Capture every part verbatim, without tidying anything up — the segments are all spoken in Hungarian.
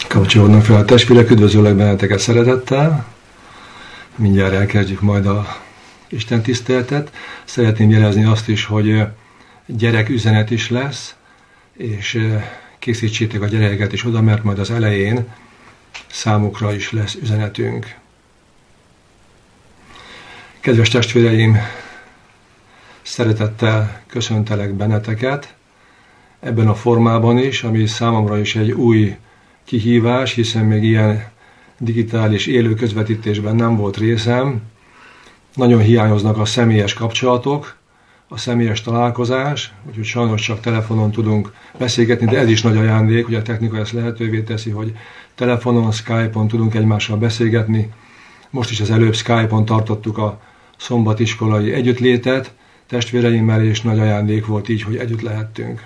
Kapcsolódnak fel a testvérek, üdvözöllek benneteket szeretettel. Mindjárt elkezdjük majd a Isten tiszteletet. Szeretném jelezni azt is, hogy gyerek üzenet is lesz, és készítsétek a gyerekeket is oda, mert majd az elején számukra is lesz üzenetünk. Kedves testvéreim, szeretettel köszöntelek benneteket ebben a formában is, ami számomra is egy új kihívás, hiszen még ilyen digitális élő közvetítésben nem volt részem. Nagyon hiányoznak a személyes kapcsolatok, a személyes találkozás, úgyhogy sajnos csak telefonon tudunk beszélgetni, de ez is nagy ajándék, hogy a technika ezt lehetővé teszi, hogy telefonon, Skype-on tudunk egymással beszélgetni. Most is az előbb Skype-on tartottuk a szombatiskolai együttlétet testvéreimmel, és nagy ajándék volt így, hogy együtt lehettünk.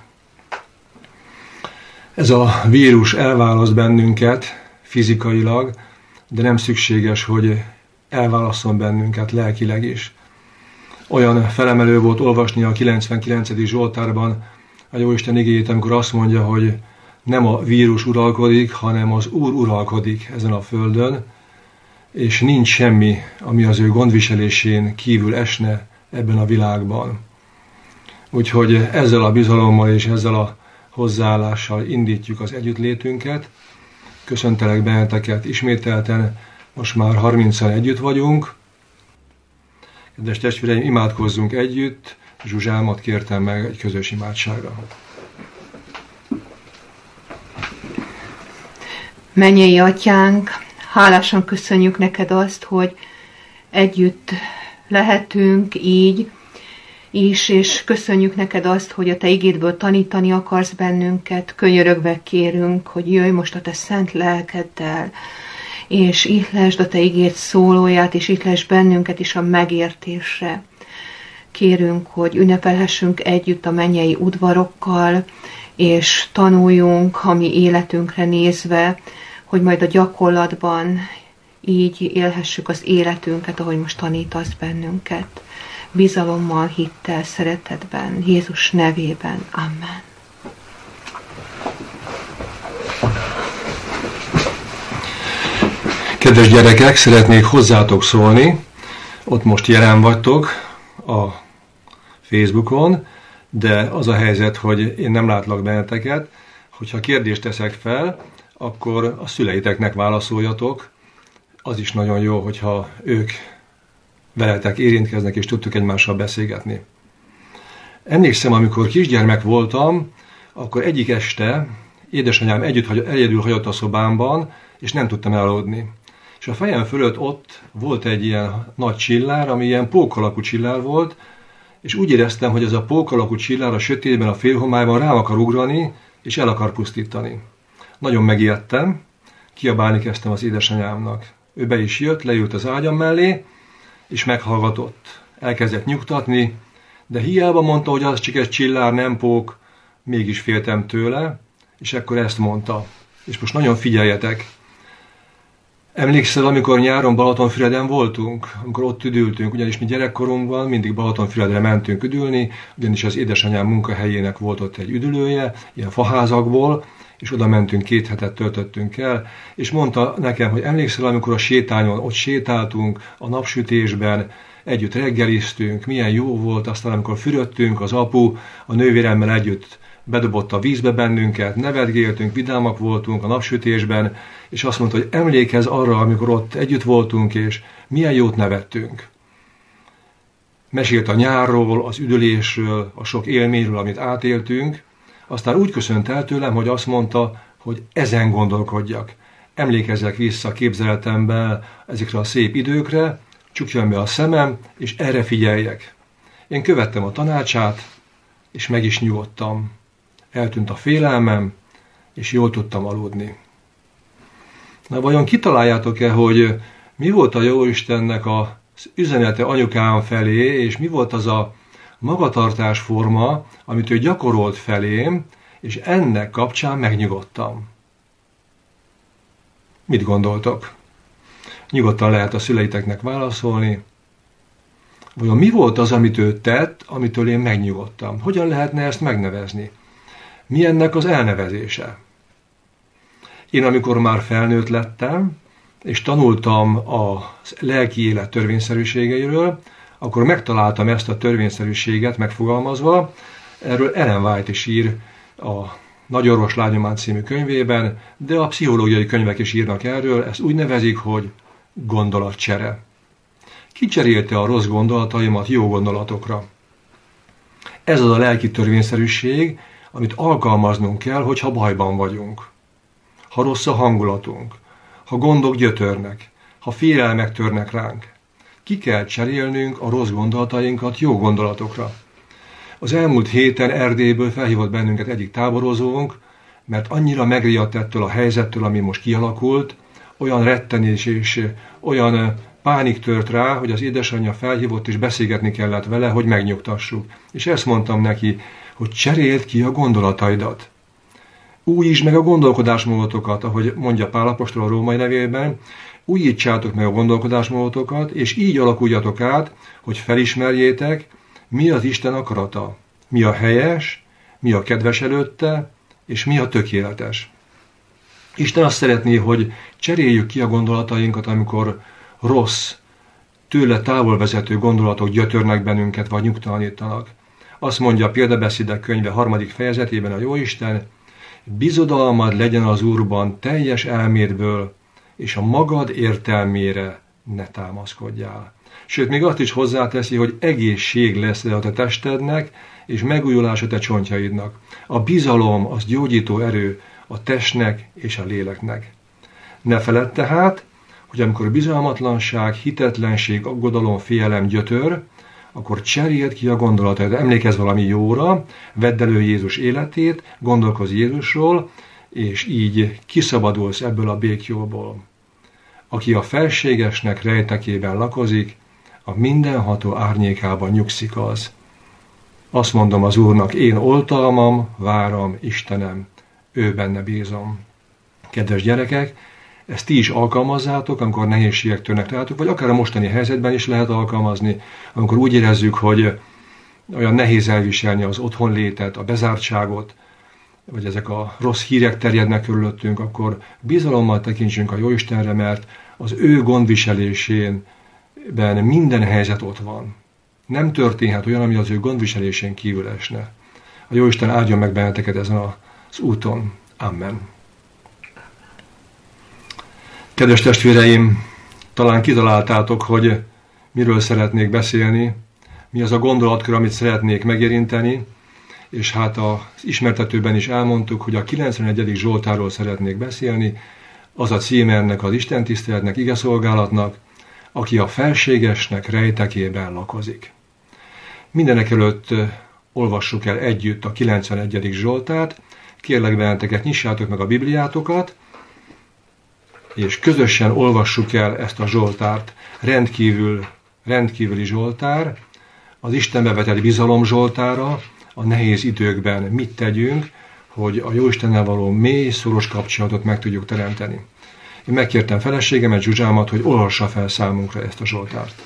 Ez a vírus elválaszt bennünket fizikailag, de nem szükséges, hogy elválasszon bennünket lelkileg is. Olyan felemelő volt olvasni a kilencvenkilencedik Zsoltárban a Jóisten igéjét, amikor azt mondja, hogy nem a vírus uralkodik, hanem az Úr uralkodik ezen a földön, és nincs semmi, ami az ő gondviselésén kívül esne ebben a világban. Úgyhogy ezzel a bizalommal és ezzel a hozzáállással indítjuk az együttlétünket. Köszöntelek benneteket ismételten, most már harmincan együtt vagyunk. Kedves testvéreim, imádkozzunk együtt, Zsuzsámat kértem meg egy közös imádságra. Mennyei Atyánk, hálásan köszönjük neked azt, hogy együtt lehetünk így is, és köszönjük neked azt, hogy a te igédből tanítani akarsz bennünket. Könyörögve kérünk, hogy jöjj most a te szent lelkeddel, és ihlesd a te igéd szólóját, és ihlesd bennünket is a megértésre. Kérünk, hogy ünnepelhessünk együtt a mennyei udvarokkal, és tanuljunk a mi életünkre nézve, hogy majd a gyakorlatban így élhessük az életünket, ahogy most tanítasz bennünket. Bizalommal, hittel, szeretetben, Jézus nevében. Amen. Kedves gyerekek, szeretnék hozzátok szólni. Ott most jelen vagytok a Facebookon, de az a helyzet, hogy én nem látlak benneteket. Hogyha kérdést teszek fel, akkor a szüleiteknek válaszoljatok. Az is nagyon jó, hogyha ők veletek érintkeznek, és tudtuk egymással beszélgetni. Emlékszem, amikor kisgyermek voltam, akkor egyik este édesanyám együtt hagy, egyedül hagyott a szobámban, és nem tudtam elaludni. És a fejem fölött ott volt egy ilyen nagy csillár, ami ilyen pók alakú csillár volt, és úgy éreztem, hogy ez a pók alakú csillár a sötétben, a félhomályban rám akar ugrani, és el akar pusztítani. Nagyon megijedtem, kiabálni kezdtem az édesanyámnak. Ő be is jött, leült az ágyam mellé, és meghallgatott. Elkezdett nyugtatni, de hiába mondta, hogy az csak egy csillár, nem pók, mégis féltem tőle, és ekkor ezt mondta. És most nagyon figyeljetek. Emlékszel, amikor nyáron Balatonfüreden voltunk? Amikor ott üdültünk, ugyanis mi gyerekkorunkban mindig Balatonfüredre mentünk üdülni, ugyanis az édesanyám munkahelyének volt ott egy üdülője, ilyen faházakból, és oda mentünk, két hetet töltöttünk el, és mondta nekem, hogy emlékszel, amikor a sétányon ott sétáltunk, a napsütésben, együtt reggeliztünk, milyen jó volt, aztán amikor fürödtünk, az apu a nővéremmel együtt bedobott a vízbe bennünket, nevetgéltünk, vidámak voltunk a napsütésben, és azt mondta, hogy emlékezz arra, amikor ott együtt voltunk, és milyen jót nevettünk. Mesélt a nyárról, az üdülésről, a sok élményről, amit átéltünk, aztán úgy köszönt el tőlem, hogy azt mondta, hogy ezen gondolkodjak. Emlékezzek vissza képzeletemben ezekre a szép időkre, csukjam be a szemem, és erre figyeljek. Én követtem a tanácsát, és meg is nyugodtam. Eltűnt a félelmem, és jól tudtam aludni. Na vajon kitaláljátok-e, hogy mi volt a Jóistennek az üzenete anyukám felé, és mi volt az a magatartásforma, amit ő gyakorolt felém, és ennek kapcsán megnyugodtam. Mit gondoltok? Nyugodtan lehet a szüleiteknek válaszolni. Vajon mi volt az, amit ő tett, amitől én megnyugodtam? Hogyan lehetne ezt megnevezni? Mi ennek az elnevezése? Én amikor már felnőtt lettem, és tanultam a lelki élet törvényszerűségeiről, akkor megtaláltam ezt a törvényszerűséget megfogalmazva. Erről Ellen White is ír a Nagyorvos Lányomány című könyvében, de a pszichológiai könyvek is írnak erről, ezt úgy nevezik, hogy gondolatcsere. Kicserélte a rossz gondolataimat jó gondolatokra. Ez az a lelki törvényszerűség, amit alkalmaznunk kell, hogyha bajban vagyunk. Ha rossz a hangulatunk, ha gondok gyötörnek, ha félelmek törnek ránk. Ki kell cserélnünk a rossz gondolatainkat jó gondolatokra. Az elmúlt héten Erdélyből felhívott bennünket egyik táborozónk, mert annyira megriadt ettől a helyzettől, ami most kialakult, olyan rettenés és olyan pánik tört rá, hogy az édesanyja felhívott és beszélgetni kellett vele, hogy megnyugtassuk. És ezt mondtam neki, hogy cseréld ki a gondolataidat. Újítsd meg a gondolkodásmódotokat, ahogy mondja Pál apostol a római levélben, újítsátok meg a gondolkodásmódotokat, és így alakuljatok át, hogy felismerjétek, mi az Isten akarata, mi a helyes, mi a kedves előtte, és mi a tökéletes. Isten azt szeretné, hogy cseréljük ki a gondolatainkat, amikor rossz, tőle távol vezető gondolatok gyötörnek bennünket, vagy nyugtalanítanak. Azt mondja a Példabeszédek könyve harmadik fejezetében a Jóisten, bizodalmad legyen az Úrban teljes elmédből, és a magad értelmére ne támaszkodjál. Sőt, még azt is hozzáteszi, hogy egészség lesz a te testednek, és megújulás a te csontjaidnak. A bizalom az gyógyító erő a testnek és a léleknek. Ne feledd tehát, hogy amikor bizalmatlanság, hitetlenség, aggodalom, félelem gyötör, akkor cseréld ki a gondolataid. Emlékezz valami jóra, vedd elő Jézus életét, gondolkozz Jézusról, és így kiszabadulsz ebből a békjóból. Aki a felségesnek rejtekében lakozik, a mindenható árnyékában nyugszik az. Azt mondom az Úrnak, én oltalmam, váram, Istenem, ő benne bízom. Kedves gyerekek, ezt ti is alkalmazzátok, amikor nehézségek törnek rátok, vagy akár a mostani helyzetben is lehet alkalmazni, amikor úgy érezzük, hogy olyan nehéz elviselni az otthonlétet, a bezártságot, vagy ezek a rossz hírek terjednek körülöttünk, akkor bizalommal tekintsünk a Jóistenre, mert az ő gondviselésében minden helyzet ott van. Nem történhet olyan, ami az ő gondviselésén kívül esne. A Jóisten áldjon meg benneteket ezen az úton. Amen. Kedves testvéreim, talán kitaláltátok, hogy miről szeretnék beszélni, mi az a gondolatkör, amit szeretnék megérinteni, és hát az ismertetőben is elmondtuk, hogy a kilencvenegyedik Zsoltárról szeretnék beszélni, az a címe ennek az istentiszteletnek, igeszolgálatnak, aki a felségesnek rejtekében lakozik. Mindenekelőtt olvassuk el együtt a kilencvenegyedik Zsoltárt, kérlek benneteket, nyissátok meg a Bibliátokat, és közösen olvassuk el ezt a Zsoltárt. Rendkívül, rendkívüli Zsoltár, az Istenbe vetett bizalom Zsoltára, a nehéz időkben mit tegyünk, hogy a Jóistennel való mély, szoros kapcsolatot meg tudjuk teremteni. Én megkértem feleségemet, Zsuzsámat, hogy olvassa fel számunkra ezt a Zsoltárt.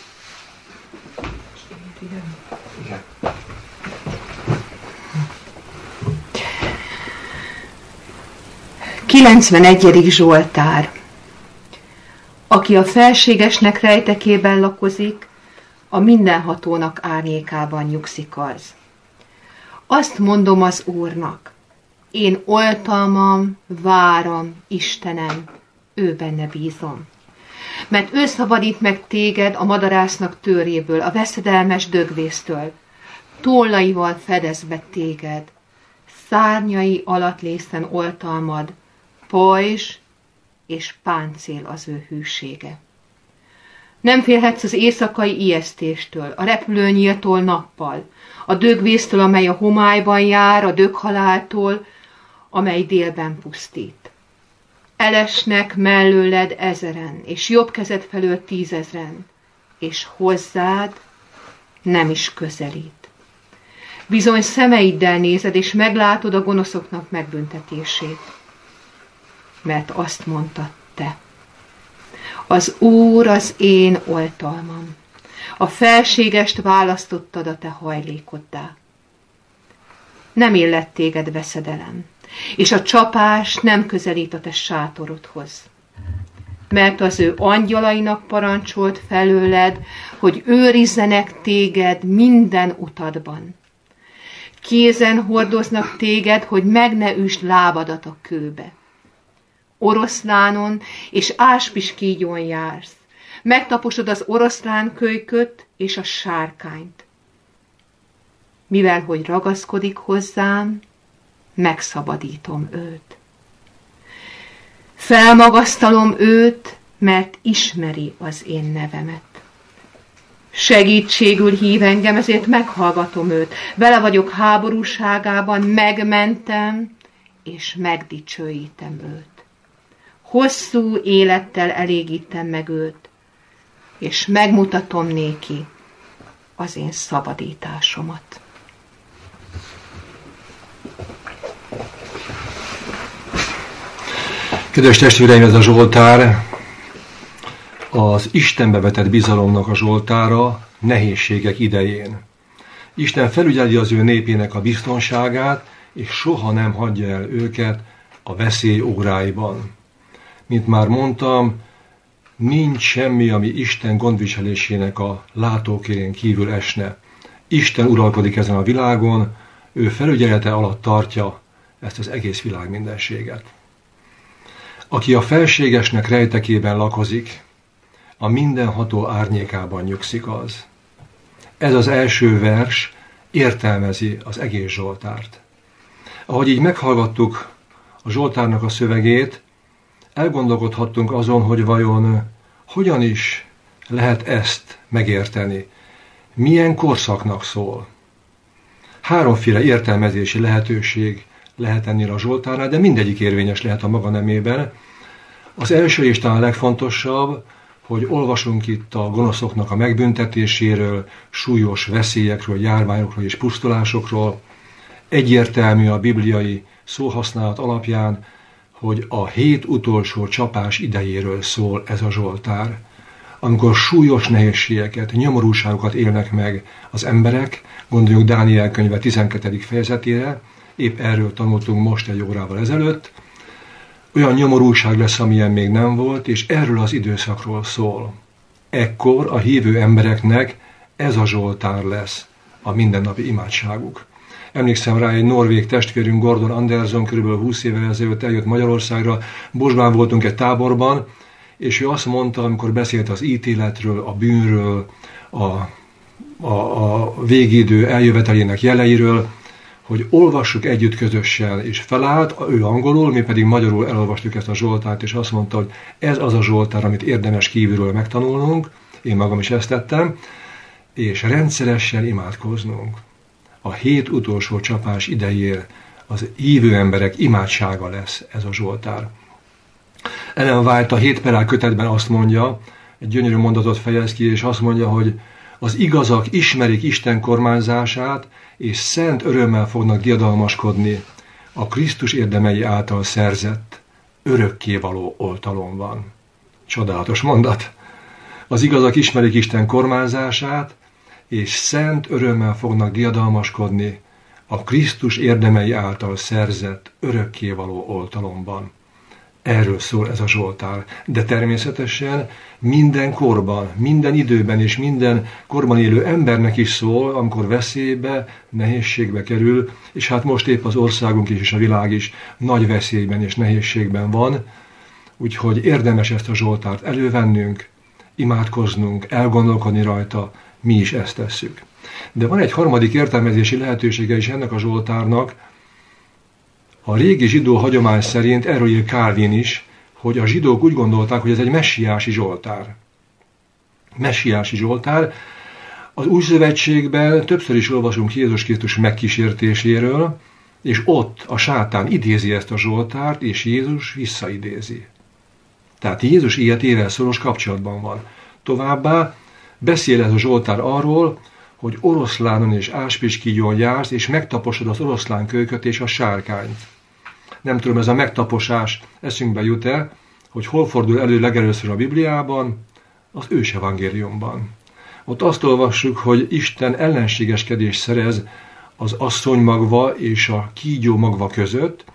kilencvenegyedik Zsoltár. Aki a felségesnek rejtekében lakozik, a mindenhatónak árnyékában nyugszik az. Azt mondom az Úrnak, én oltalmam, váram, Istenem, ő benne bízom. Mert ő szabadít meg téged a madarásznak tőréből, a veszedelmes dögvésztől. Tollaival fedez be téged, szárnyai alatt lészen oltalmad, pajzs és páncél az ő hűsége. Nem félhetsz az éjszakai ijesztéstől, a repülőnyíltól nappal, a dögvésztől, amely a homályban jár, a döghaláltól, amely délben pusztít. Elesnek mellőled ezeren, és jobb kezed felől tízezren, és hozzád nem is közelít. Bizony szemeiddel nézed, és meglátod a gonoszoknak megbüntetését. Mert azt mondtad te. Az Úr az én oltalmam. A felségest választottad a te hajlékoddá. Nem illet téged veszedelem, és a csapás nem közelít a te sátorodhoz. Mert az ő angyalainak parancsolt felőled, hogy őrizzenek téged minden utadban. Kézen hordoznak téged, hogy meg ne üsd lábadat a kőbe. Oroszlánon és áspiskígyon jársz. Megtaposod az oroszlánkölyköt és a sárkányt. Mivel hogy ragaszkodik hozzám, megszabadítom őt. Felmagasztalom őt, mert ismeri az én nevemet. Segítségül hív engem, ezért meghallgatom őt. Vele vagyok háborúságában, megmentem, és megdicsőítem őt. Hosszú élettel elégítem meg őt, és megmutatom néki az én szabadításomat. Kedves testvéreim, ez a Zsoltár az Istenbe vetett bizalomnak a Zsoltára nehézségek idején. Isten felügyeli az ő népének a biztonságát, és soha nem hagyja el őket a veszély óráiban. Mint már mondtam, nincs semmi, ami Isten gondviselésének a látókérén kívül esne. Isten uralkodik ezen a világon, ő felügyelete alatt tartja ezt az egész világ mindenséget. Aki a felségesnek rejtekében lakozik, a mindenható árnyékában nyugszik az. Ez az első vers értelmezi az egész Zsoltárt. Ahogy így meghallgattuk a Zsoltárnak a szövegét, elgondolkodhattunk azon, hogy vajon hogyan is lehet ezt megérteni. Milyen korszaknak szól. Háromféle értelmezési lehetőség lehet ennél a Zsoltárnál, de mindegyik érvényes lehet a maga nemében. Az első és talán legfontosabb, hogy olvasunk itt a gonoszoknak a megbüntetéséről, súlyos veszélyekről, járványokról és pusztulásokról. Egyértelmű a bibliai szóhasználat alapján, hogy a hét utolsó csapás idejéről szól ez a Zsoltár, amikor súlyos nehézségeket, nyomorúságokat élnek meg az emberek, gondoljuk Dániel könyve tizenkettedik fejezetére, épp erről tanultunk most egy órával ezelőtt, olyan nyomorúság lesz, amilyen még nem volt, és erről az időszakról szól. Ekkor a hívő embereknek ez a Zsoltár lesz a mindennapi imádságuk. Emlékszem rá, egy norvég testvérünk, Gordon Anderson, körülbelül húsz évvel ezelőtt eljött Magyarországra, Bosbán voltunk egy táborban, és ő azt mondta, amikor beszélt az ítéletről, a bűnről, a, a, a végidő eljövetelének jeleiről, hogy olvassuk együtt közösen, és felállt, ő angolul, mi pedig magyarul elolvastuk ezt a Zsoltárt, és azt mondta, hogy ez az a Zsoltár, amit érdemes kívülről megtanulnunk, én magam is ezt tettem, és rendszeresen imádkoznunk. A hét utolsó csapás idején az hívő emberek imádsága lesz ez a Zsoltár. Ellen White a hét perál kötetben azt mondja, egy gyönyörű mondatot fejez ki, és azt mondja, hogy az igazak ismerik Isten kormányzását, és szent örömmel fognak diadalmaskodni a Krisztus érdemei által szerzett, örökkévaló oltalomban. Csodálatos mondat. Az igazak ismerik Isten kormányzását, és szent örömmel fognak diadalmaskodni a Krisztus érdemei által szerzett, örökkévaló oltalomban. Erről szól ez a Zsoltár. De természetesen minden korban, minden időben és minden korban élő embernek is szól, amikor veszélybe, nehézségbe kerül, és hát most épp az országunk is és a világ is nagy veszélyben és nehézségben van, úgyhogy érdemes ezt a Zsoltárt elővennünk, imádkoznunk, elgondolkodni rajta, mi is ezt tesszük. De van egy harmadik értelmezési lehetősége is ennek a Zsoltárnak. A régi zsidó hagyomány szerint, erről ír Calvin is, hogy a zsidók úgy gondolták, hogy ez egy messiási Zsoltár. Messiási Zsoltár. Az Új Szövetségben többször is olvasunk Jézus Krisztus megkísértéséről, és ott a sátán idézi ezt a Zsoltárt, és Jézus visszaidézi. Tehát Jézus életével szoros kapcsolatban van. Továbbá beszél ez a Zsoltár arról, hogy oroszlánon és áspiskígyon jársz, és megtaposod az oroszlánkölyköt és a sárkányt. Nem tudom, ez a megtaposás eszünkbe jut-e, hogy hol fordul elő legelőször a Bibliában, az ős evangéliumban. Ott azt olvassuk, hogy Isten ellenségeskedést szerez az asszonymagva és a kígyó magva között,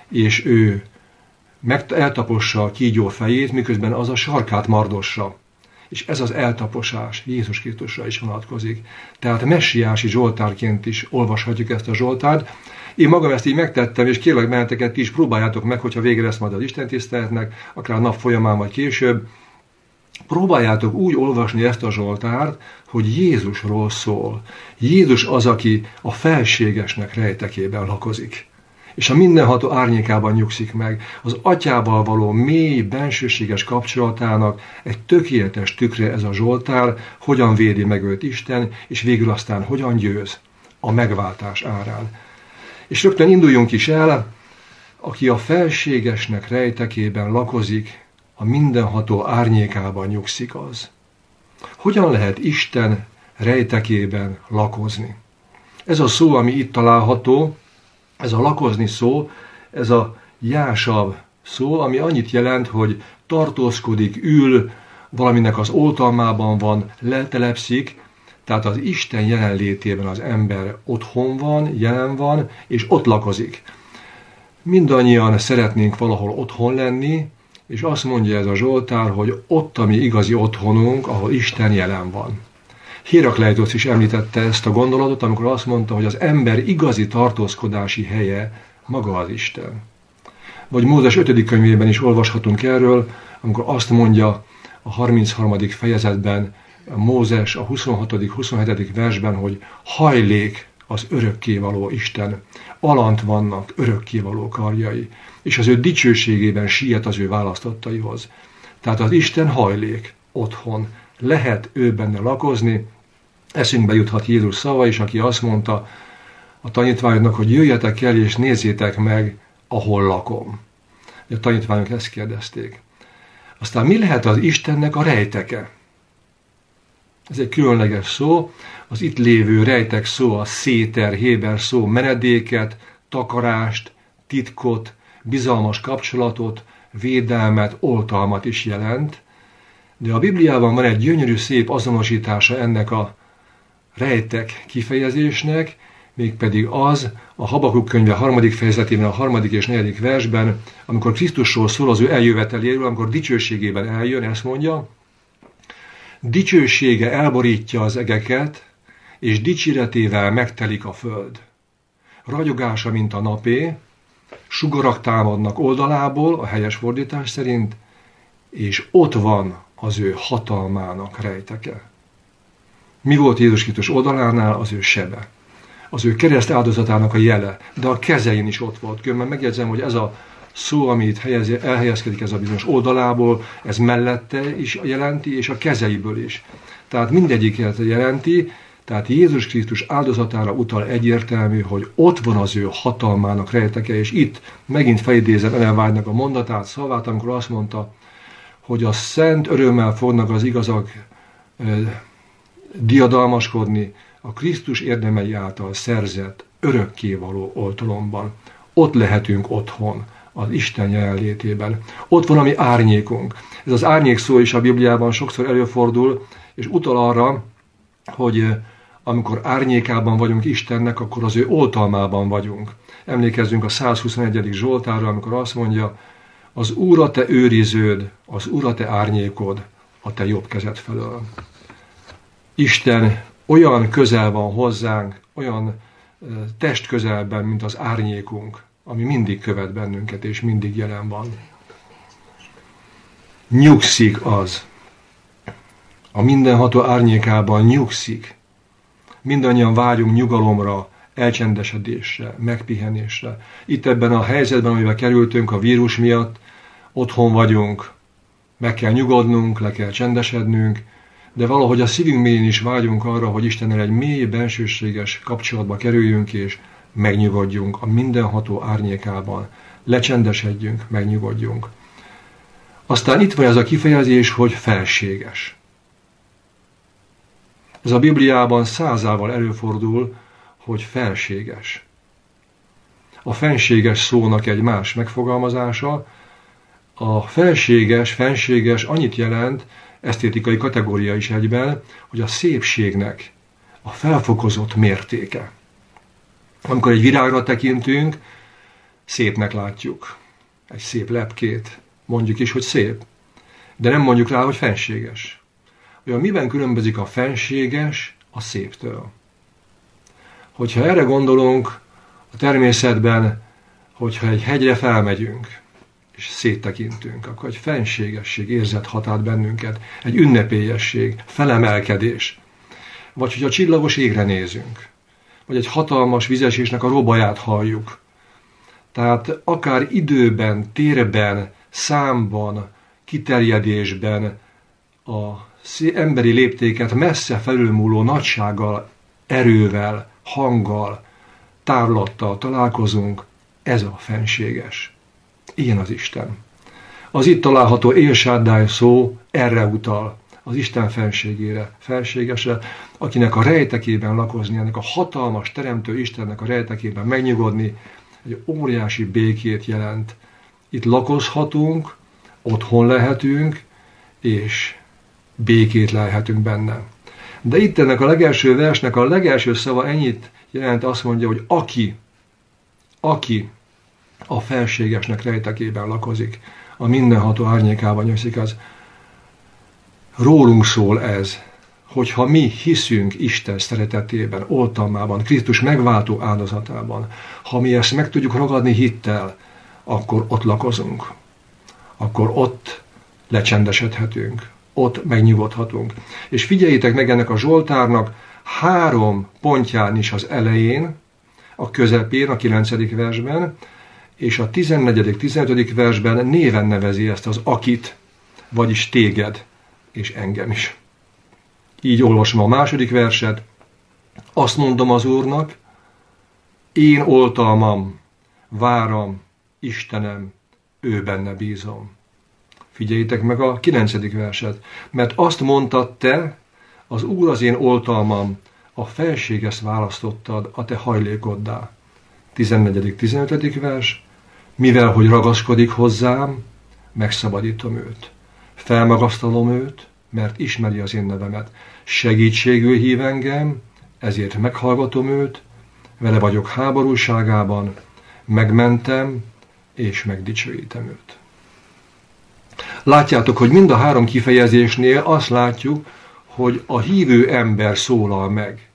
és ő meg eltapossa a kígyó fejét, miközben az a sarkát mardossa. És ez az eltaposás Jézus Krisztusra is vonatkozik. Tehát messiási zsoltárként is olvashatjuk ezt a zsoltárt. Én magam ezt így megtettem, és kérlek benneteket, ti is próbáljátok meg, hogyha vége lesz majd az istentiszteletnek, akár a nap folyamán vagy később, próbáljátok úgy olvasni ezt a zsoltárt, hogy Jézusról szól. Jézus az, aki a felségesnek rejtekében lakozik, és a mindenható árnyékában nyugszik meg. Az atyával való mély, bensőséges kapcsolatának egy tökéletes tükre ez a zsoltár, hogyan védi meg őt Isten, és végül aztán hogyan győz a megváltás árán. És rögtön induljunk is el, aki a felségesnek rejtekében lakozik, a mindenható árnyékában nyugszik az. Hogyan lehet Isten rejtekében lakozni? Ez a szó, ami itt található, ez a lakozni szó, ez a jásav szó, ami annyit jelent, hogy tartózkodik, ül, valaminek az oltalmában van, letelepszik, tehát az Isten jelenlétében az ember otthon van, jelen van, és ott lakozik. Mindannyian szeretnénk valahol otthon lenni, és azt mondja ez a zsoltár, hogy ott a mi igazi otthonunk, ahol Isten jelen van. Hérakleitosz is említette ezt a gondolatot, amikor azt mondta, hogy az ember igazi tartózkodási helye maga az Isten. Vagy Mózes ötödik könyvében is olvashatunk erről, amikor azt mondja a harmincharmadik fejezetben Mózes a huszonhatodik huszonhetedik versben, hogy hajlék az örökkévaló Isten, alant vannak örökkévaló karjai, és az ő dicsőségében siet az ő választottaihoz. Tehát az Isten hajlék, otthon, lehet ő benne lakozni. Eszünkbe juthat Jézus szava is, aki azt mondta a tanítványoknak, hogy jöjjetek el és nézzétek meg, ahol lakom. A tanítványok ezt kérdezték. Aztán mi lehet az Istennek a rejteke? Ez egy különleges szó, az itt lévő rejtek szó, a széter, héber szó, menedéket, takarást, titkot, bizalmas kapcsolatot, védelmet, oltalmat is jelent, de a Bibliában van egy gyönyörű, szép azonosítása ennek a rejtek kifejezésnek, mégpedig az a Habakuk könyve harmadik fejezetében, a harmadik és negyedik versben, amikor Krisztusról szól, az ő eljöveteléről, amikor dicsőségében eljön, ezt mondja, dicsősége elborítja az egeket, és dicséretével megtelik a föld. Ragyogása, mint a napé, sugarak támadnak oldalából, a helyes fordítás szerint, és ott van az ő hatalmának rejteke. Mi volt Jézus Krisztus oldalánál? Az ő sebe. Az ő kereszt áldozatának a jele, de a kezein is ott volt. Különben megjegyzem, hogy ez a szó, ami itt helyezi, elhelyezkedik ez a bizonyos oldalából, ez mellette is jelenti, és a kezeiből is. Tehát mindegyiket jelenti, tehát Jézus Krisztus áldozatára utal egyértelmű, hogy ott van az ő hatalmának rejteke, és itt megint felidézem Ellen White-nak a mondatát, szavát, amikor azt mondta, hogy a szent örömmel fognak az igazak eh, diadalmaskodni a Krisztus érdemei által szerzett örökkévaló oltalomban. Ott lehetünk otthon, az Isten jelenlétében. Ott van a mi árnyékunk. Ez az árnyék szó is a Bibliában sokszor előfordul, és utal arra, hogy amikor árnyékában vagyunk Istennek, akkor az ő oltalmában vagyunk. Emlékezzünk a százhuszonegyedik Zsoltárra, amikor azt mondja, az Úr a te őriződ, az Úr a te árnyékod, a te jobb kezed felől. Isten olyan közel van hozzánk, olyan testközelben, mint az árnyékunk, ami mindig követ bennünket, és mindig jelen van. Nyugszik az. A mindenható árnyékában nyugszik. Mindannyian vágyunk nyugalomra, elcsendesedésre, megpihenésre. Itt ebben a helyzetben, amiben kerültünk a vírus miatt, otthon vagyunk, meg kell nyugodnunk, le kell csendesednünk, de valahogy a szívünk mélyén is vágyunk arra, hogy Istennel egy mély, bensőséges kapcsolatba kerüljünk, és megnyugodjunk a mindenható árnyékában. Lecsendesedjünk, megnyugodjunk. Aztán itt van ez a kifejezés, hogy felséges. Ez a Bibliában százával előfordul, hogy felséges. A fenséges szónak egy más megfogalmazása. A felséges, fenséges annyit jelent, esztétikai kategória is egyben, hogy a szépségnek a felfokozott mértéke. Amikor egy virágra tekintünk, szépnek látjuk. Egy szép lepkét. Mondjuk is, hogy szép. De nem mondjuk rá, hogy fenséges. Olyan miben különbözik a fenséges a széptől? Hogyha erre gondolunk a természetben, hogyha egy hegyre felmegyünk, és széttekintünk, akkor egy fenségesség érzet hat át bennünket, egy ünnepélyesség, felemelkedés. Vagy hogy a csillagos égre nézünk, vagy egy hatalmas vizesésnek a robaját halljuk. Tehát akár időben, térben, számban, kiterjedésben a emberi léptéket messze felülmúló nagysággal, erővel, hanggal, távlattal találkozunk, ez a fenséges. Ilyen az Isten. Az itt található El Shaddai szó erre utal, az Isten fenségére, felségesre, akinek a rejtekében lakozni, ennek a hatalmas teremtő Istennek a rejtekében megnyugodni, egy óriási békét jelent. Itt lakozhatunk, otthon lehetünk, és békét lelhetünk benne. De itt ennek a legelső versnek a legelső szava ennyit jelent, azt mondja, hogy aki, aki a felségesnek rejtekében lakozik, a mindenható árnyékában nyugszik, az rólunk szól ez, hogyha mi hiszünk Isten szeretetében, oltalmában, Krisztus megváltó áldozatában, ha mi ezt meg tudjuk ragadni hittel, akkor ott lakozunk, akkor ott lecsendesedhetünk, ott megnyugodhatunk. És figyeljétek meg ennek a Zsoltárnak három pontján is az elején, a közepén, a kilencedik versben, és a tizennegyedik, tizenötödik versben néven nevezi ezt az akit, vagyis téged, és engem is. Így olvasom a második verset. Azt mondom az Úrnak, én oltalmam, váram, Istenem, ő benne bízom. Figyeljétek meg a kilencedik verset. Mert azt mondtad te, az Úr az én oltalmam, a felséges választottad a te hajlékoddá. tizennegyedik, tizenötödik vers. Mivel, hogy ragaszkodik hozzám, megszabadítom őt. Felmagasztalom őt, mert ismeri az én nevemet. Segítségül hív engem, ezért meghallgatom őt, vele vagyok háborúságában, megmentem, és megdicsőítem őt. Látjátok, hogy mind a három kifejezésnél azt látjuk, hogy a hívő ember szólal meg.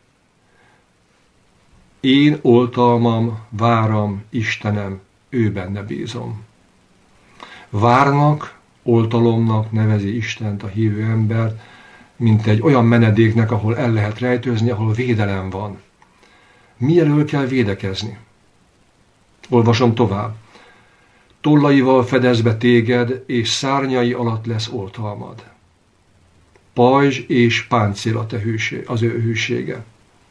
Én oltalmam, váram, Istenem, ő benne bízom. Várnak, oltalomnak nevezi Istent a hívő embert, mint egy olyan menedéknek, ahol el lehet rejtőzni, ahol védelem van. Mi elől kell védekezni? Olvasom tovább. Tollaival fedez be téged, és szárnyai alatt lesz oltalmad. Pajzs és páncél a te hűség, az ő hűsége.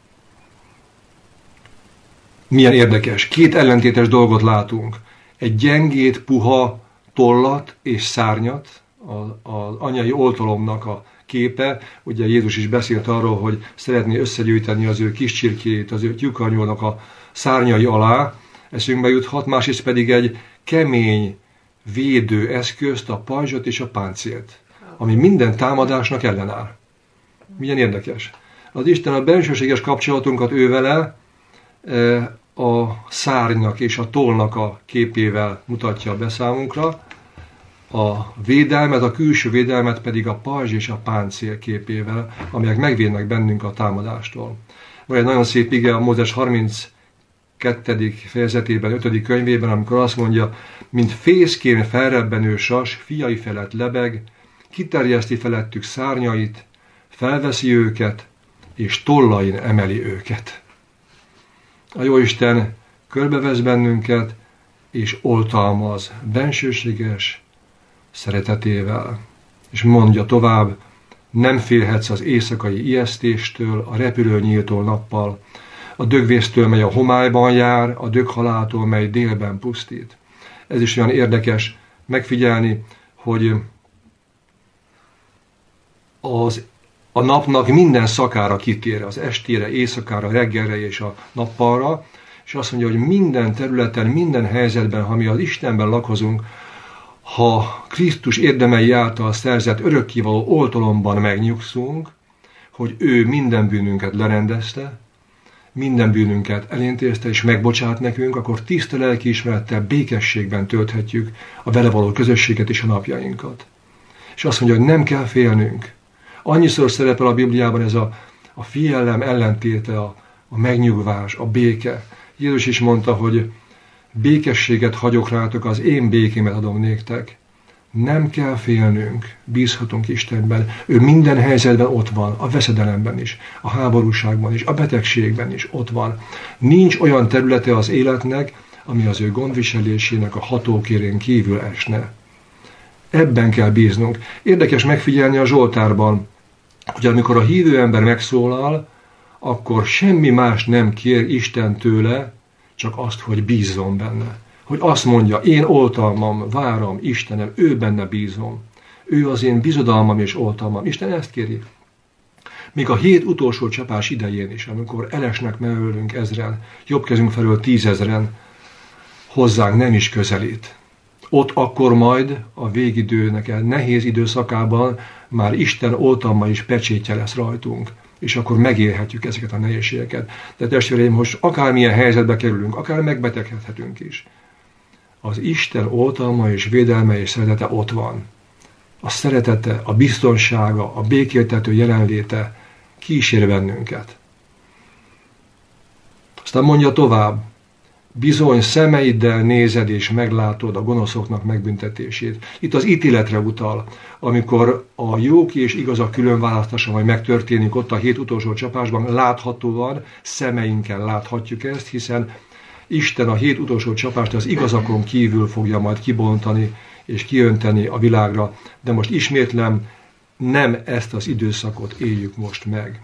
Milyen érdekes. Két ellentétes dolgot látunk. Egy gyengét, puha tollat és szárnyat, az anyai oltalomnak a képe. Ugye Jézus is beszélt arról, hogy szeretné összegyűjteni az ő kis csirkéjét, az ő tyúkarnyónak a szárnyai alá. Eszünkbe juthat. Másrészt pedig egy kemény védő eszközt, a pajzsot és a páncélt, ami minden támadásnak ellenáll. Milyen érdekes. Az Isten a bensőséges kapcsolatunkat ővele a szárnynak és a tollnak a képével mutatja be számunkra, a védelmet, a külső védelmet pedig a pajzs és a páncél képével, amelyek megvédnek bennünk a támadástól. Van egy nagyon szép ige a Mózes harminckettedik fejezetében, ötödik könyvében, amikor azt mondja, mint fészkén felrebbenő sas, fiai felett lebeg, kiterjeszti felettük szárnyait, felveszi őket, és tollain emeli őket. A Jóisten körbevesz bennünket, és oltalmaz bensőséges szeretetével. És mondja tovább, nem félhetsz az éjszakai ijesztéstől, a repülő nyíltól nappal, a dögvésztől, mely a homályban jár, a döghaláltól, mely délben pusztít. Ez is olyan érdekes megfigyelni, hogy az, a napnak minden szakára kitér, az estére, éjszakára, reggelre és a nappalra, és azt mondja, hogy minden területen, minden helyzetben, ha mi az Istenben lakozunk, ha Krisztus érdemei által szerzett örökkévaló oltalomban megnyugszunk, hogy ő minden bűnünket lerendezte, minden bűnünket elintézte és megbocsát nekünk, akkor tiszta lelkiismerettel, békességben tölthetjük a vele való közösséget és a napjainkat. És azt mondja, hogy nem kell félnünk. Annyiszor szerepel a Bibliában ez a, a félelem ellentéte, a, a megnyugvás, a béke. Jézus is mondta, hogy békességet hagyok rátok, az én békémet adom néktek. Nem kell félnünk, bízhatunk Istenben. Ő minden helyzetben ott van, a veszedelemben is, a háborúságban is, a betegségben is ott van. Nincs olyan területe az életnek, ami az ő gondviselésének a hatókérén kívül esne. Ebben kell bíznunk. Érdekes megfigyelni a Zsoltárban, hogy amikor a hívő ember megszólal, akkor semmi más nem kér Isten tőle, csak azt, hogy bízzon benne. Hogy azt mondja, én oltalmam, váram, Istenem, ő benne bízom. Ő az én bizodalmam és oltalmam. Isten ezt kéri. Még a hét utolsó csapás idején is, amikor elesnek mellőlünk ezren, jobb kezünk felől tízezren, hozzánk nem is közelít. Ott akkor majd a végidőnek a nehéz időszakában már Isten oltalma és pecsétje lesz rajtunk, és akkor megélhetjük ezeket a nehézségeket. De testvéreim, most akármilyen helyzetbe kerülünk, akár megbetegedhetünk is, az Isten oltalma és védelme és szeretete ott van. A szeretete, a biztonsága, a békéltető jelenléte kísér bennünket. Aztán mondja tovább, bizony szemeiddel nézed és meglátod a gonoszoknak megbüntetését. Itt az ítéletre utal, amikor a jók és igazak különválasztása majd megtörténik ott a hét utolsó csapásban, láthatóan, szemeinkkel láthatjuk ezt, hiszen Isten a hét utolsó csapást az igazakon kívül fogja majd kibontani és kiönteni a világra, de most ismétlem, nem ezt az időszakot éljük most meg.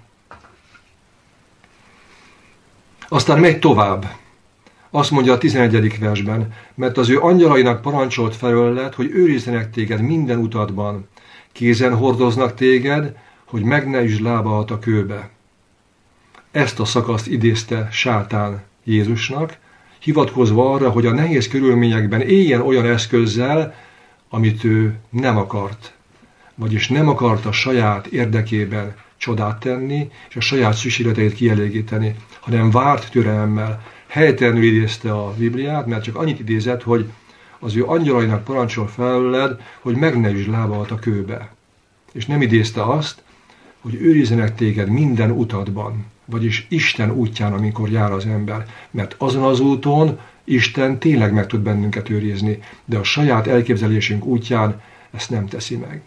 Aztán megy tovább. Azt mondja a tizenegyedik versben, mert az ő angyalainak parancsolt felőled, hogy őrizzenek téged minden utadban, kézen hordoznak téged, hogy meg ne üsd lábadat a kőbe. Ezt a szakaszt idézte sátán Jézusnak, hivatkozva arra, hogy a nehéz körülményekben éljen olyan eszközzel, amit ő nem akart. Vagyis nem akart a saját érdekében csodát tenni, és a saját szükségleteit kielégíteni, hanem várt türelemmel. Helytelenül idézte a Bibliát, mert csak annyit idézett, hogy az ő angyalainak parancsol felőled, hogy meg ne üsd lábadat a kőbe. És nem idézte azt, hogy őrizzenek téged minden utadban, vagyis Isten útján, amikor jár az ember. Mert azon az úton Isten tényleg meg tud bennünket őrizni, de a saját elképzelésünk útján ezt nem teszi meg.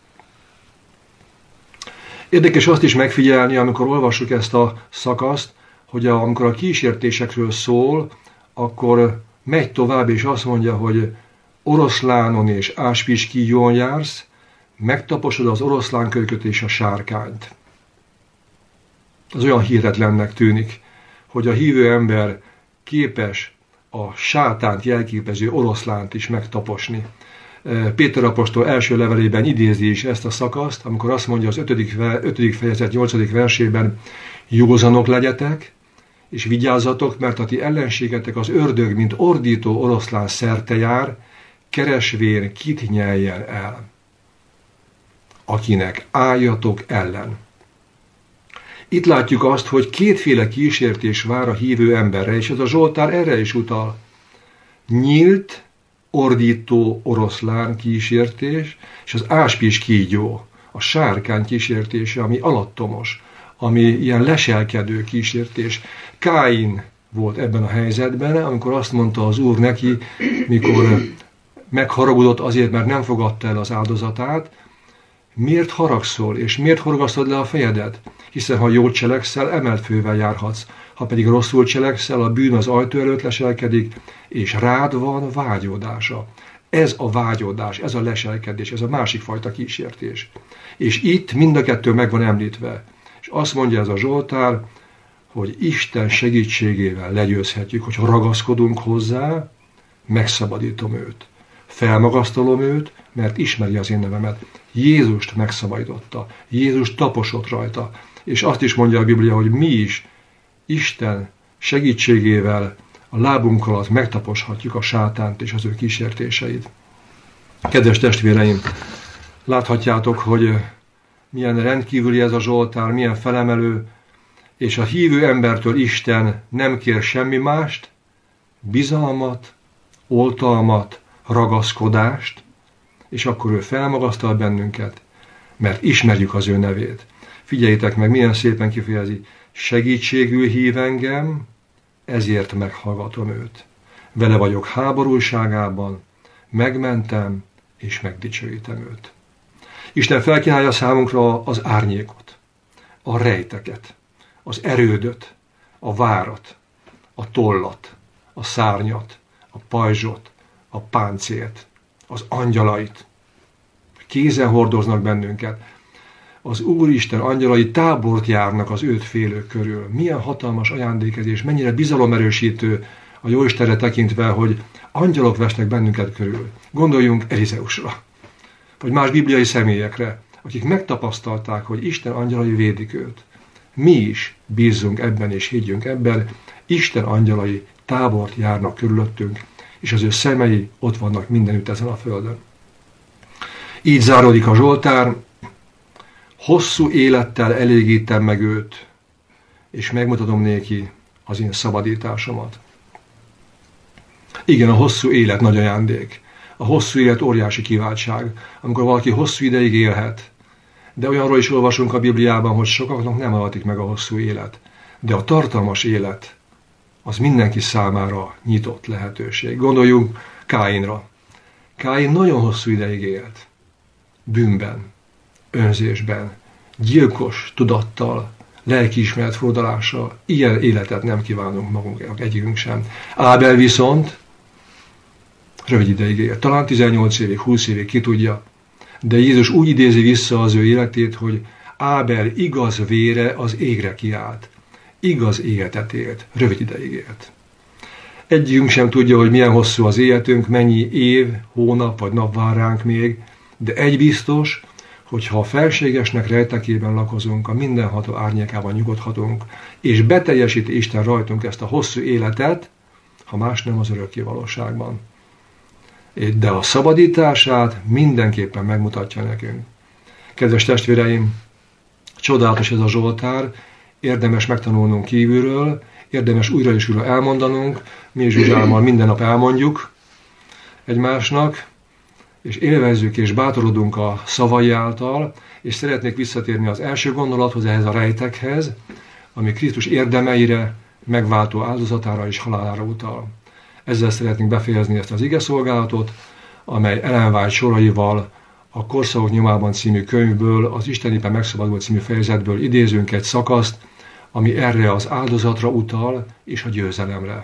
Érdekes azt is megfigyelni, amikor olvassuk ezt a szakaszt, hogy a, amikor a kísértésekről szól, akkor megy tovább, és azt mondja, hogy oroszlánon és áspiskíjon jársz, megtaposod az oroszlánkölyköt és a sárkányt. Az olyan hihetetlennek tűnik, hogy a hívő ember képes a sátánt jelképező oroszlánt is megtaposni. Péter apostol első levelében idézi is ezt a szakaszt, amikor azt mondja az ötödik fejezet nyolcadik versében, józanok legyetek, és vigyázzatok, mert a ti ellenségetek az ördög, mint ordító oroszlán szerte jár, keresvén kit nyeljen el, akinek álljatok ellen. Itt látjuk azt, hogy kétféle kísértés vár a hívő emberre, és ez a Zsoltár erre is utal. Nyílt, ordító oroszlán kísértés, és az áspis kígyó, a sárkány kísértése, ami alattomos, ami ilyen leselkedő kísértés. Káin volt ebben a helyzetben, amikor azt mondta az Úr neki, mikor megharagudott azért, mert nem fogadta el az áldozatát, miért haragszol, és miért horgasztod le a fejedet? Hiszen ha jól cselekszel, emelt fővel járhatsz. Ha pedig rosszul cselekszel, a bűn az ajtó előtt leselkedik, és rád van vágyódása. Ez a vágyódás, ez a leselkedés, ez a másik fajta kísértés. És itt mind a kettő meg van említve. És azt mondja ez a Zsoltár, hogy Isten segítségével legyőzhetjük, hogyha ragaszkodunk hozzá, megszabadítom őt. Felmagasztalom őt, mert ismeri az én nevemet. Jézust megszabadította, Jézus taposott rajta. És azt is mondja a Biblia, hogy mi is Isten segítségével a lábunk alatt megtaposhatjuk a sátánt és az ő kísértéseit. Kedves testvéreim, láthatjátok, hogy milyen rendkívüli ez a Zsoltár, milyen felemelő, és a hívő embertől Isten nem kér semmi mást, bizalmat, oltalmat, ragaszkodást, és akkor ő felmagasztal bennünket, mert ismerjük az ő nevét. Figyeljétek meg, milyen szépen kifejezi, segítségül hív engem, ezért meghallgatom őt. Vele vagyok háborúságában, megmentem és megdicsőítem őt. Isten felkínálja számunkra az árnyékot, a rejteket, az erődöt, a várat, a tollat, a szárnyat, a pajzsot, a páncélt, az angyalait. Kézen hordoznak bennünket. Az Úristen angyalai tábort járnak az őt félők körül. Milyen hatalmas ajándékezés, mennyire bizalomerősítő a Jóistenre tekintve, hogy angyalok vesznek bennünket körül. Gondoljunk Elizeusra, vagy más bibliai személyekre, akik megtapasztalták, hogy Isten angyalai védik őt. Mi is bízzunk ebben és higgyünk ebben, Isten angyalai tábort járnak körülöttünk, és az ő szemei ott vannak mindenütt ezen a földön. Így záródik a Zsoltár, hosszú élettel elégítem meg őt, és megmutatom néki az én szabadításomat. Igen, a hosszú élet nagy ajándék. A hosszú élet óriási kiváltság, amikor valaki hosszú ideig élhet. De olyanról is olvasunk a Bibliában, hogy sokaknak nem adatik meg a hosszú élet. De a tartalmas élet, az mindenki számára nyitott lehetőség. Gondoljunk Káinra. Káin nagyon hosszú ideig élt. Bűnben, önzésben, gyilkos tudattal, lelkiismeret fordalással. Ilyen életet nem kívánunk magunknak, egyikünk sem. Ábel viszont rövid ideig élt. Talán tizennyolc évig, húsz évig, ki tudja. De Jézus úgy idézi vissza az ő életét, hogy Ábel igaz vére az égre kiállt. Igaz életet élt, rövid ideig élt. Egyikünk sem tudja, hogy milyen hosszú az életünk, mennyi év, hónap vagy nap vár ránk még, de egy biztos, hogy ha a felségesnek rejtekében lakozunk, a mindenható árnyékában nyugodhatunk, és beteljesíti Isten rajtunk ezt a hosszú életet, ha más nem az örökké valóságban. De a szabadítását mindenképpen megmutatja nekünk. Kedves testvéreim, csodálatos ez a Zsoltár, érdemes megtanulnunk kívülről, érdemes újra és újra elmondanunk, mi is Zsuzsámmal minden nap elmondjuk egymásnak, és élvezzük és bátorodunk a szavai által, és szeretnék visszatérni az első gondolathoz, ehhez a rejtekhez, ami Krisztus érdemeire, megváltó áldozatára és halálára utal. Ezzel szeretnénk befejezni ezt az igeszolgálatot, amely Ellen White soraival a Korszakok nyomában című könyvből, az Isten népe megszabadult című fejezetből idézünk egy szakaszt, ami erre az áldozatra utal és a győzelemre.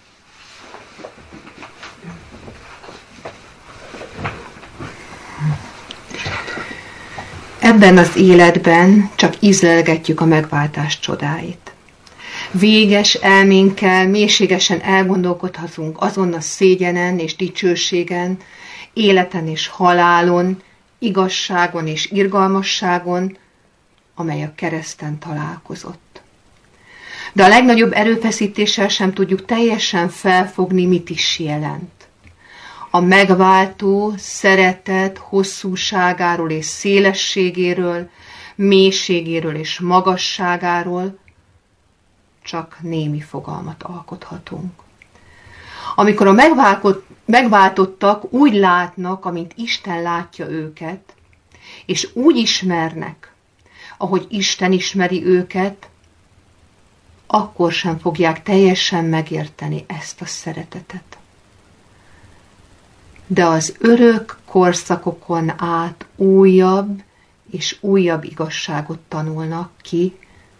Ebben az életben csak ízlelgetjük a megváltás csodáit. Véges elménkkel mélységesen elgondolkodhatunk azon a szégyenen és dicsőségen, életen és halálon, igazságon és irgalmasságon, amely a kereszten találkozott. De a legnagyobb erőfeszítéssel sem tudjuk teljesen felfogni, mit is jelent. A megváltó szeretet hosszúságáról és szélességéről, mélységéről és magasságáról csak némi fogalmat alkothatunk. Amikor a megváltottak úgy látnak, amint Isten látja őket, és úgy ismernek, ahogy Isten ismeri őket, akkor sem fogják teljesen megérteni ezt a szeretetet. De az örök korszakokon át újabb és újabb igazságot tanulnak ki,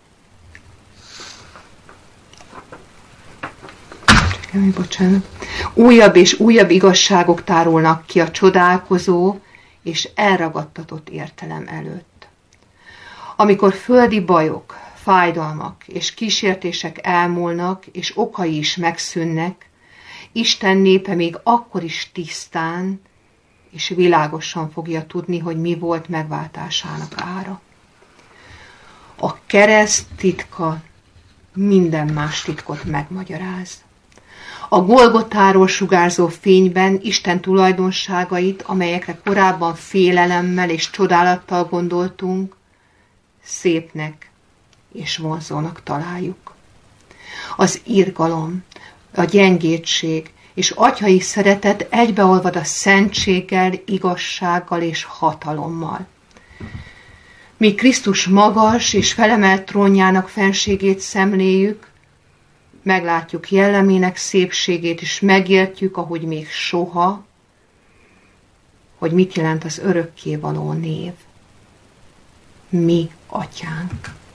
Bocsánat. Újabb és újabb igazságok tárulnak ki a csodálkozó és elragadtatott értelem előtt. Amikor földi bajok, fájdalmak és kísértések elmúlnak, és okai is megszűnnek, Isten népe még akkor is tisztán és világosan fogja tudni, hogy mi volt megváltásának ára. A kereszt titka minden más titkot megmagyaráz. A Golgotáról sugárzó fényben Isten tulajdonságait, amelyekre korábban félelemmel és csodálattal gondoltunk, szépnek és vonzónak találjuk. Az irgalom, a gyengétség és atyai szeretet egybeolvad a szentséggel, igazsággal és hatalommal. Mi Krisztus magas és felemelt trónjának fenségét szemléljük, meglátjuk jellemének szépségét, és megértjük, ahogy még soha, hogy mit jelent az örökkévaló név. Mi Atyánk.